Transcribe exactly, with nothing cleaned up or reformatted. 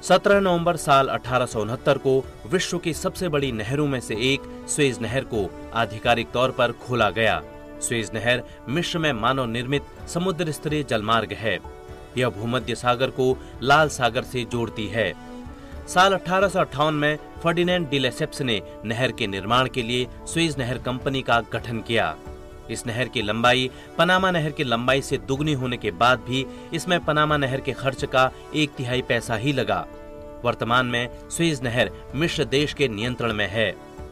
सत्रह नवंबर साल अठारह सौ उनहत्तर को विश्व की सबसे बड़ी नहरों में से एक सुएज नहर को आधिकारिक तौर पर खोला गया। सुएज नहर मिस्र में मानव निर्मित समुद्र स्तरीय जलमार्ग है। यह भूमध्य सागर को लाल सागर से जोड़ती है। साल अठारह सौ अट्ठावन में फर्डिनेंड डी लेसेप्स ने नहर के निर्माण के लिए सुएज नहर कंपनी का गठन किया। इस नहर की लंबाई पनामा नहर की लंबाई से दुगनी होने के बाद भी इसमें पनामा नहर के खर्च का एक तिहाई पैसा ही लगा। वर्तमान में सुएज नहर मिस्र देश के नियंत्रण में है।